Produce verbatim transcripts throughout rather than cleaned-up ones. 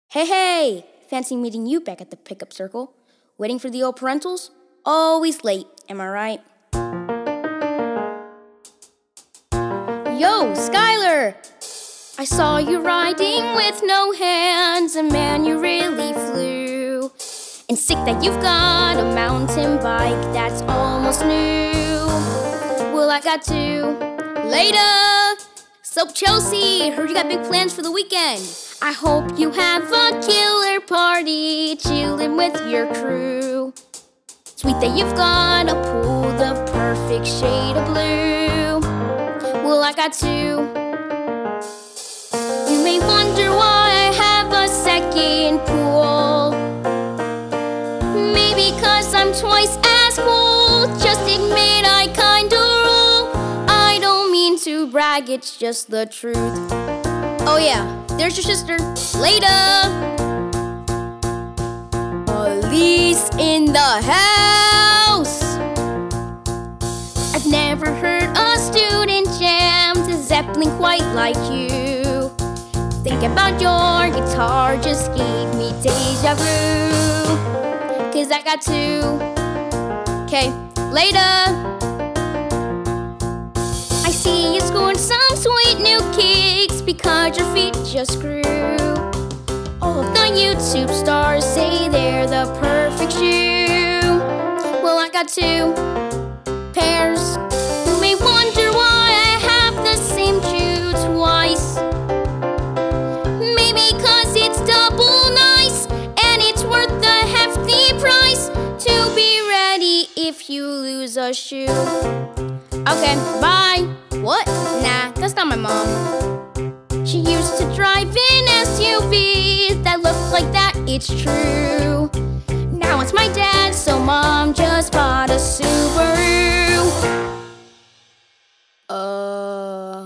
Hey, hey! Fancy meeting you back at the pickup circle. Waiting for the old parentals? Always late, am I right? Yo, Skylar! I saw you riding with no hands, and man, you really flew. And sick that you've got a mountain bike that's almost new. Well, I got to later. So, Chelsea, heard you got big plans for the weekend. I hope you have a killer party, chillin' with your crew. Sweet that you've got a pool, the perfect shade of blue. Well, I got two. You may wonder why I have a second pool. Maybe 'cause I'm twice as cool. Just admit I kinda rule. I don't mean to brag, it's just the truth. Oh yeah, there's your sister. Later. Police in the house. I've never heard a student jam to Zeppelin quite like you. Think about your guitar just gave me deja vu. 'Cause I got two. Okay, later. I see you scored some sweet new kicks because your feet just grew. All of the YouTube stars say they're the perfect shoe. Well, I got two pairs. You may wonder why I have the same shoe twice. Maybe 'cause it's double nice and it's worth the hefty price to be ready if you lose a shoe. Okay, bye. What? Nah, that's not my mom. She used to drive in S U Vs that looked like that, it's true. Now it's my dad, so mom just bought a Subaru. Uh...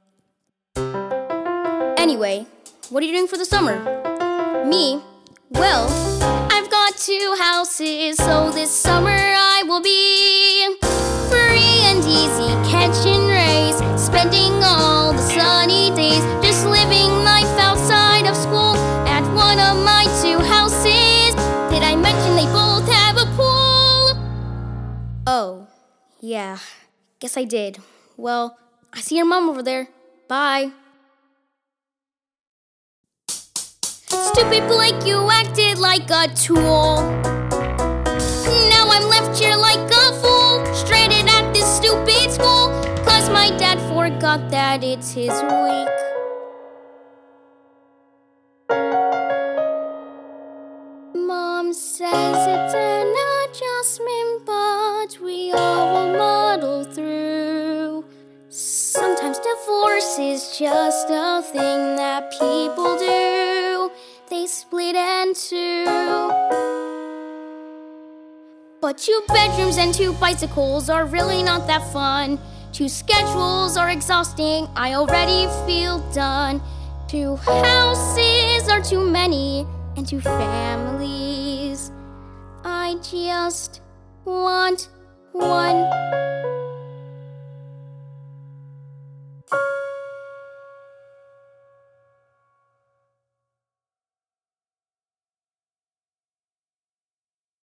Anyway, what are you doing for the summer? Me? Well, I've got two houses, so this summer I will be free and easy, catching rays, spending all the sunny days, just living life outside of school at one of my two houses. Did I mention they both have a pool? Oh, yeah, guess I did. Well, I see your mom over there. Bye. Stupid Blake, you acted like a tool. Now I'm left here like a fool, stranded at this stupid school, 'cause my dad forgot that it's his week. Mom says it's an adjustment, but we all will muddle through. Sometimes divorce is just a thing that people do. They split in two. But two bedrooms and two bicycles are really not that fun. Two schedules are exhausting, I already feel done. Two houses are too many, and two families. I just want